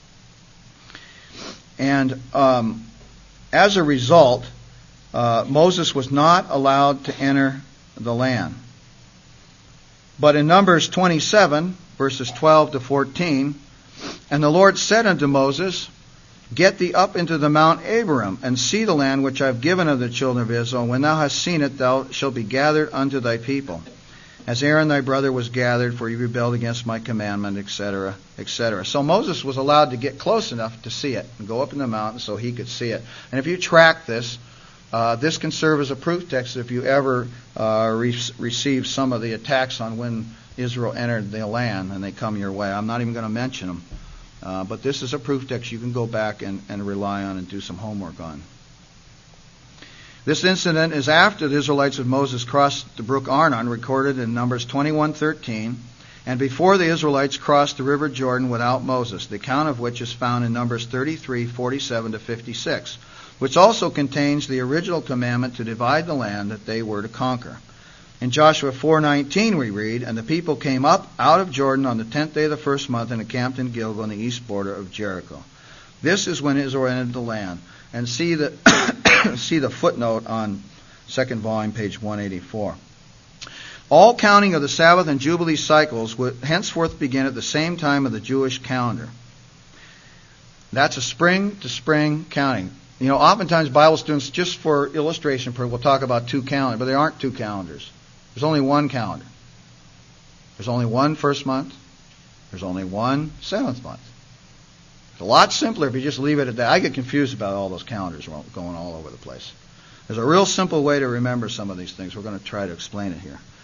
And as a result, Moses was not allowed to enter the land. But in Numbers 27, verses 12 to 14, and the Lord said unto Moses, get thee up into the Mount Abarim, and see the land which I have given unto the children of Israel. When thou hast seen it, thou shalt be gathered unto thy people, as Aaron thy brother was gathered, for he rebelled against my commandment, etc., etc. So Moses was allowed to get close enough to see it, and go up in the mountain so he could see it. And if you track this, this can serve as a proof text if you ever receive some of the attacks on when Israel entered the land and they come your way. I'm not even going to mention them. But this is a proof text you can go back and rely on and do some homework on. This incident is after the Israelites with Moses crossed the brook Arnon, recorded in Numbers 21:13, and before the Israelites crossed the river Jordan without Moses, the account of which is found in Numbers 33:47 to 56, which also contains the original commandment to divide the land that they were to conquer. In Joshua 4:19 we read, and the people came up out of Jordan on the 10th day of the first month and encamped in Gilgal in the east border of Jericho. This is when Israel entered the land. And see the see the footnote on second volume, page 184. All counting of the Sabbath and Jubilee cycles would henceforth begin at the same time of the Jewish calendar. That's a spring to spring counting. You know, oftentimes Bible students, just for illustration, will talk about two calendars, but there aren't two calendars. There's only one calendar. There's only one first month. There's only one seventh month. It's a lot simpler if you just leave it at that. I get confused about all those calendars going all over the place. There's a real simple way to remember some of these things. We're going to try to explain it here.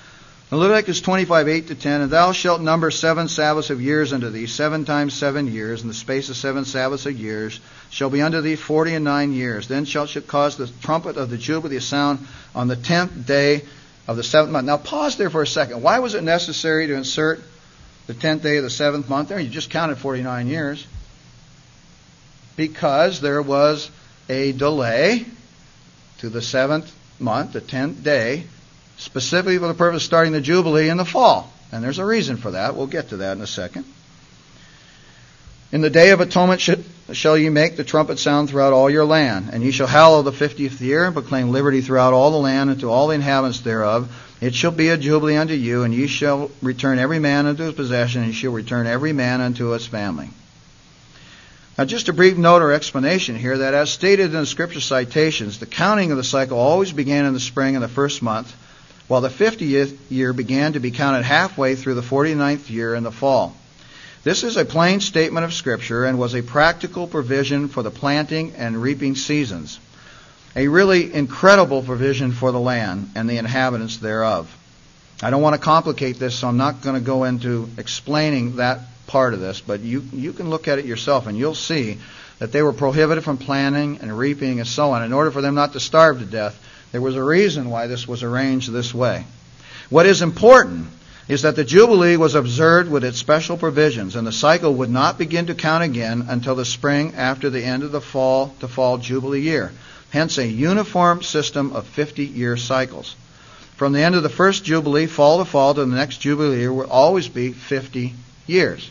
In Leviticus 25, 8-10, and thou shalt number 7 Sabbaths of years unto thee, 7 times 7 years, and the space of 7 Sabbaths of years shall be unto thee 49 years. Then shalt cause the trumpet of the Jubilee to sound on the 10th day of the 7th month. Now pause there for a second. Why was it necessary to insert the 10th day of the 7th month there? You just counted 49 years. Because there was a delay to the 7th month, the 10th day, specifically for the purpose of starting the Jubilee in the fall. And there's a reason for that. We'll get to that in a second. In the day of atonement shall ye make the trumpet sound throughout all your land. And ye shall hallow the 50th year, and proclaim liberty throughout all the land, and to all the inhabitants thereof. It shall be a jubilee unto you, and ye shall return every man unto his possession, and ye shall return every man unto his family. Now just a brief note or explanation here that as stated in the scripture citations, the counting of the cycle always began in the spring in the first month, while the 50th year began to be counted halfway through the 49th year in the fall. This is a plain statement of Scripture and was a practical provision for the planting and reaping seasons. A really incredible provision for the land and the inhabitants thereof. I don't want to complicate this, so I'm not going to go into explaining that part of this, but you can look at it yourself and you'll see that they were prohibited from planting and reaping and so on. In order for them not to starve to death, there was a reason why this was arranged this way. What is important is that the Jubilee was observed with its special provisions, and the cycle would not begin to count again until the spring after the end of the fall to fall Jubilee year. Hence a uniform system of 50-year cycles. From the end of the first Jubilee, fall to fall, to the next Jubilee year will always be 50 years.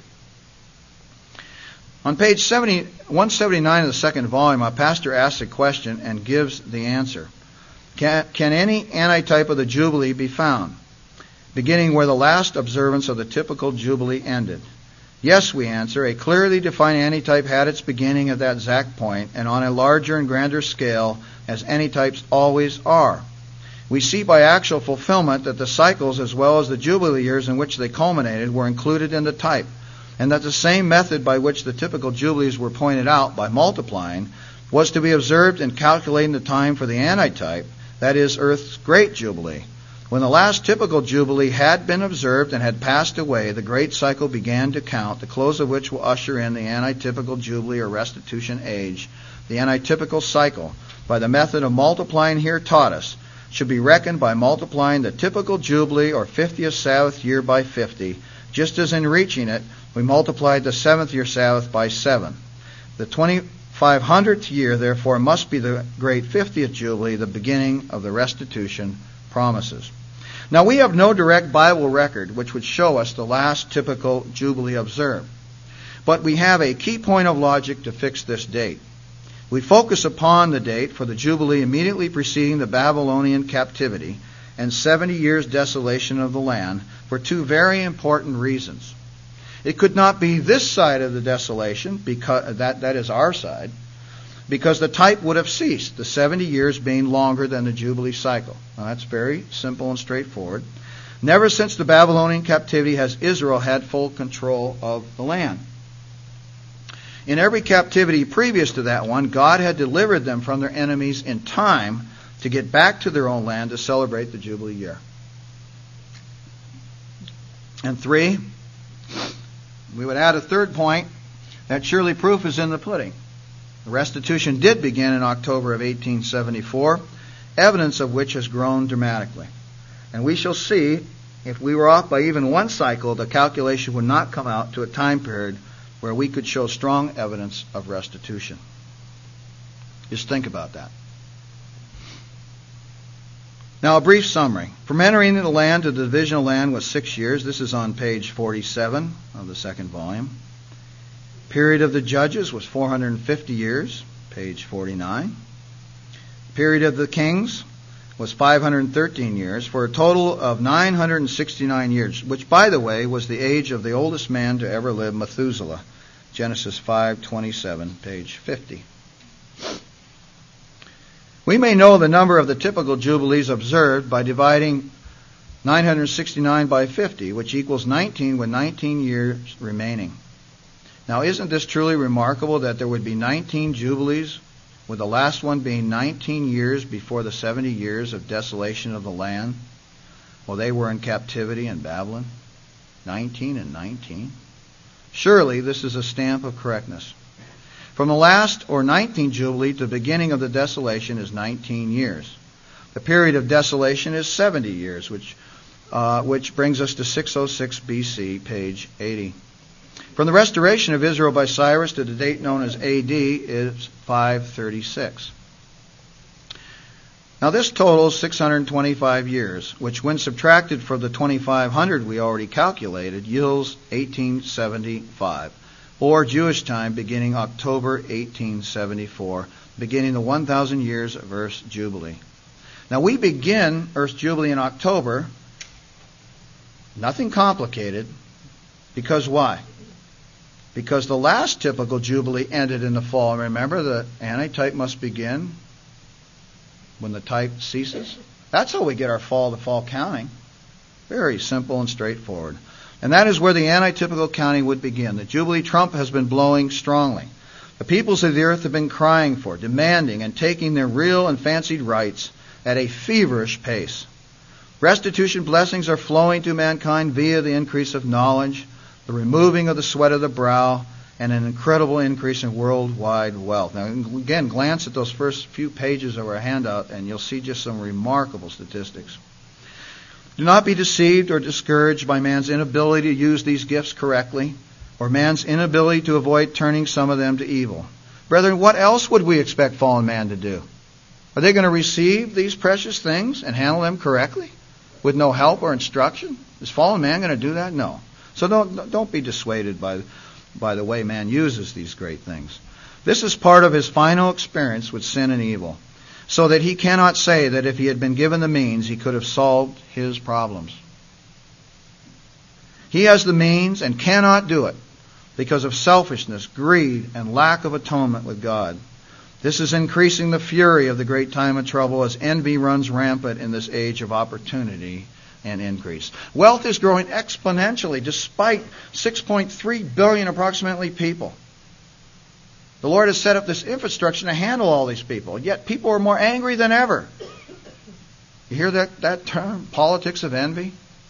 On page 179 of the second volume, our pastor asks a question and gives the answer. Can any antitype of the Jubilee be found, beginning where the last observance of the typical Jubilee ended? Yes, we answer. A clearly defined antitype had its beginning at that exact point, and on a larger and grander scale, as antitypes always are. We see by actual fulfillment that the cycles, as well as the Jubilee years in which they culminated, were included in the type, and that the same method by which the typical Jubilees were pointed out, by multiplying, was to be observed in calculating the time for the antitype, that is, Earth's Great Jubilee. When the last typical Jubilee had been observed and had passed away, the great cycle began to count, the close of which will usher in the antitypical Jubilee or restitution age. The antitypical cycle, by the method of multiplying here taught us, should be reckoned by multiplying the typical Jubilee or 50th Sabbath year by 50, just as in reaching it, we multiplied the 7th year Sabbath by 7. The 2500th year, therefore, must be the great 50th Jubilee, the beginning of the restitution promises. Now, we have no direct Bible record which would show us the last typical Jubilee observed, but we have a key point of logic to fix this date. We focus upon the date for the Jubilee immediately preceding the Babylonian captivity and 70 years desolation of the land for two very important reasons. It could not be this side of the desolation, because that is our side, because the type would have ceased, the 70 years being longer than the Jubilee cycle. Now, that's very simple and straightforward. Never since the Babylonian captivity has Israel had full control of the land. In every captivity previous to that one, God had delivered them from their enemies in time to get back to their own land to celebrate the Jubilee year. And 3, we would add a third point, that surely proof is in the pudding. The restitution did begin in October of 1874, evidence of which has grown dramatically. And we shall see, if we were off by even one cycle, the calculation would not come out to a time period where we could show strong evidence of restitution. Just think about that. Now, a brief summary. From entering the land to the division of land was 6 years. This is on page 47 of the second volume. Period of the judges was 450 years, page 49. Period of the kings was 513 years, for a total of 969 years, which, by the way, was the age of the oldest man to ever live, Methuselah. Genesis 5:27, page 50. We may know the number of the typical Jubilees observed by dividing 969 by 50, which equals 19 with 19 years remaining. Now, isn't this truly remarkable that there would be 19 Jubilees, with the last one being 19 years before the 70 years of desolation of the land? Well, they were in captivity in Babylon. 19 and 19. Surely this is a stamp of correctness. From the last or 19th Jubilee to the beginning of the desolation is 19 years. The period of desolation is 70 years, which brings us to 606 BC, page 80. From the restoration of Israel by Cyrus to the date known as AD is 536. Now this totals 625 years, which when subtracted from the 2500 we already calculated yields 1875, or Jewish time beginning October 1874, beginning the 1,000 years of Earth's Jubilee. Now we begin Earth's Jubilee in October, nothing complicated, because why? Because the last typical Jubilee ended in the fall. Remember, the antitype must begin when the type ceases. That's how we get our fall-to-fall counting. Very simple and straightforward. And that is where the antitypical counting would begin. The Jubilee trump has been blowing strongly. The peoples of the earth have been crying for, demanding, and taking their real and fancied rights at a feverish pace. Restitution blessings are flowing to mankind via the increase of knowledge, the removing of the sweat of the brow, and an incredible increase in worldwide wealth. Now, again, glance at those first few pages of our handout, and you'll see just some remarkable statistics. Do not be deceived or discouraged by man's inability to use these gifts correctly, or man's inability to avoid turning some of them to evil. Brethren, what else would we expect fallen man to do? Are they going to receive these precious things and handle them correctly with no help or instruction? Is fallen man going to do that? No. So don't be dissuaded by the way man uses these great things. This is part of his final experience with sin and evil, so that he cannot say that if he had been given the means, he could have solved his problems. He has the means and cannot do it because of selfishness, greed, and lack of atonement with God. This is increasing the fury of the great time of trouble as envy runs rampant in this age of opportunity and increase. Wealth is growing exponentially despite 6.3 billion approximately people. The Lord has set up this infrastructure to handle all these people, yet people are more angry than ever. You hear that term, politics of envy?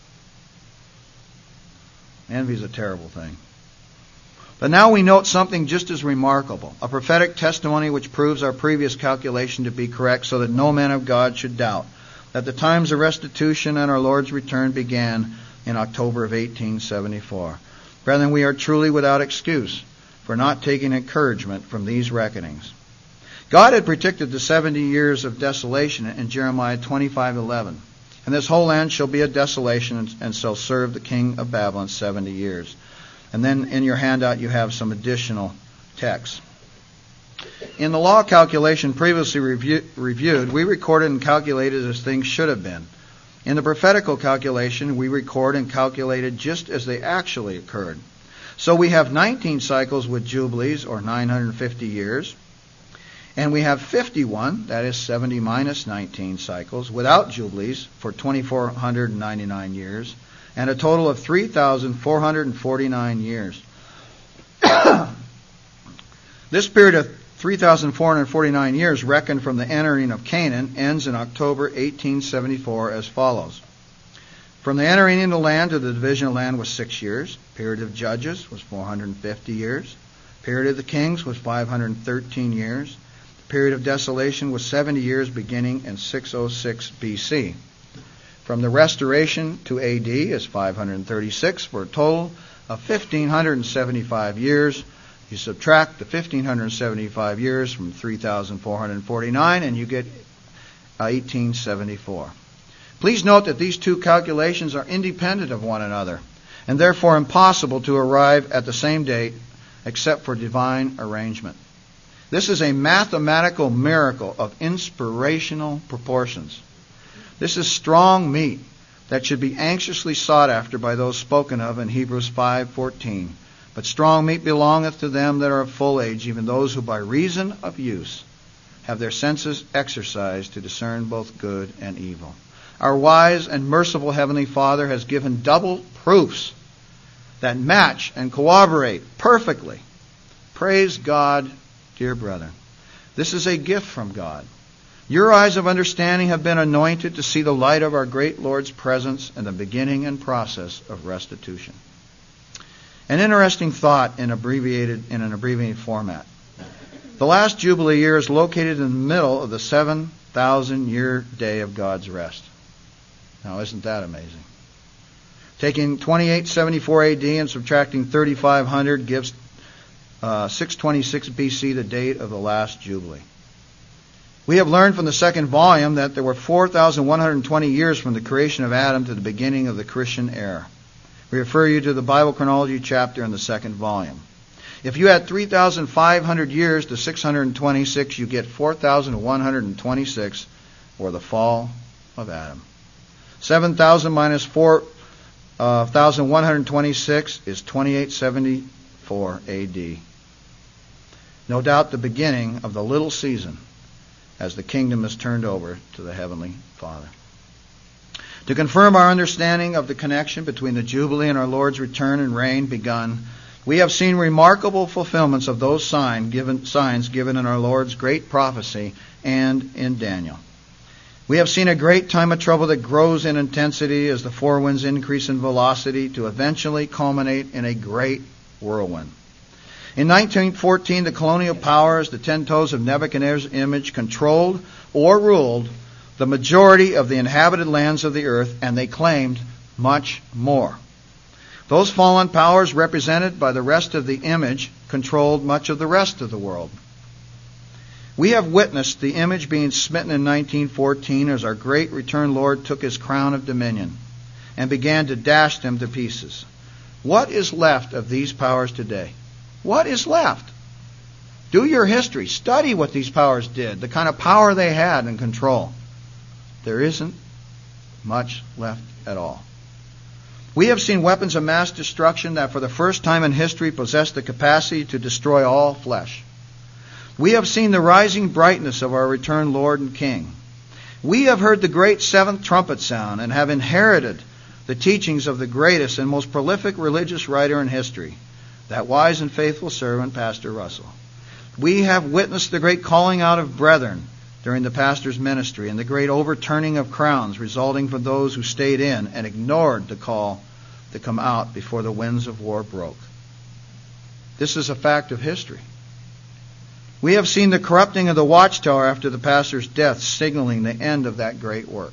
Envy is a terrible thing. But now we note something just as remarkable, a prophetic testimony which proves our previous calculation to be correct, so that no man of God should doubt that the times of restitution and our Lord's return began in October of 1874. Brethren, we are truly without excuse for not taking encouragement from these reckonings. God had predicted the 70 years of desolation in Jeremiah 25:11. And this whole land shall be a desolation and shall serve the king of Babylon 70 years. And then in your handout you have some additional texts. In the law calculation previously reviewed, we recorded and calculated as things should have been. In the prophetical calculation, we record and calculated just as they actually occurred. So we have 19 cycles with jubilees, or 950 years. And we have 51, that is 70 minus 19 cycles, without jubilees for 2,499 years, and a total of 3,449 years. This period of 3,449 years, reckoned from the entering of Canaan, ends in October 1874 as follows. From the entering into land to the division of land was 6 years. Period of judges was 450 years. Period of the kings was 513 years. The period of desolation was 70 years, beginning in 606 BC. From the restoration to AD is 536, for a total of 1,575 years. You subtract the 1,575 years from 3,449 and you get 1874. Please note that these two calculations are independent of one another and therefore impossible to arrive at the same date except for divine arrangement. This is a mathematical miracle of inspirational proportions. This is strong meat that should be anxiously sought after by those spoken of in Hebrews 5:14. But strong meat belongeth to them that are of full age, even those who by reason of use have their senses exercised to discern both good and evil. Our wise and merciful Heavenly Father has given double proofs that match and corroborate perfectly. Praise God, dear brethren. This is a gift from God. Your eyes of understanding have been anointed to see the light of our great Lord's presence and the beginning and process of restitution. An interesting thought in an abbreviated format. The last Jubilee year is located in the middle of the 7,000-year day of God's rest. Now, isn't that amazing? Taking 2874 AD and subtracting 3500 gives 626 BC, the date of the last Jubilee. We have learned from the second volume that there were 4,120 years from the creation of Adam to the beginning of the Christian era. We refer you to the Bible chronology chapter in the second volume. If you add 3,500 years to 626, you get 4,126, or the fall of Adam. 7,000 minus 4,126 is 2874 AD. No doubt the beginning of the little season as the kingdom is turned over to the Heavenly Father. To confirm our understanding of the connection between the Jubilee and our Lord's return and reign begun, we have seen remarkable fulfillments of those signs given in our Lord's great prophecy and in Daniel. We have seen a great time of trouble that grows in intensity as the four winds increase in velocity to eventually culminate in a great whirlwind. In 1914, the colonial powers, the 10 toes of Nebuchadnezzar's image, controlled or ruled the majority of the inhabited lands of the earth, and they claimed much more. Those fallen powers, represented by the rest of the image, controlled much of the rest of the world. We have witnessed the image being smitten in 1914 as our great returned Lord took his crown of dominion and began to dash them to pieces. What is left of these powers today? What is left? Do your history. Study what these powers did, the kind of power they had and control. There isn't much left at all. We have seen weapons of mass destruction that for the first time in history possess the capacity to destroy all flesh. We have seen the rising brightness of our returned Lord and King. We have heard the great seventh trumpet sound and have inherited the teachings of the greatest and most prolific religious writer in history, that wise and faithful servant, Pastor Russell. We have witnessed the great calling out of brethren during the pastor's ministry and the great overturning of crowns resulting from those who stayed in and ignored the call to come out before the winds of war broke. This is a fact of history. We have seen the corrupting of the watchtower after the pastor's death, signaling the end of that great work.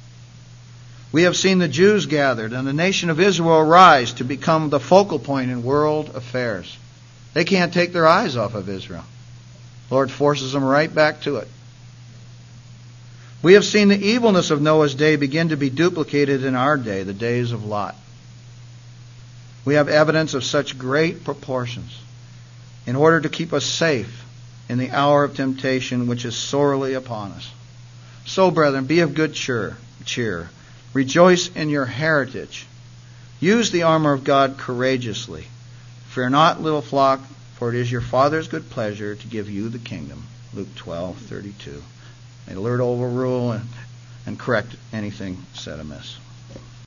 We have seen the Jews gathered and the nation of Israel rise to become the focal point in world affairs. They can't take their eyes off of Israel. The Lord forces them right back to it. We have seen the evilness of Noah's day begin to be duplicated in our day, the days of Lot. We have evidence of such great proportions in order to keep us safe in the hour of temptation which is sorely upon us. So, brethren, be of good cheer. Rejoice in your heritage. Use the armor of God courageously. Fear not, little flock, for it is your Father's good pleasure to give you the kingdom. Luke 12:32. May the Lord overrule and correct anything said amiss.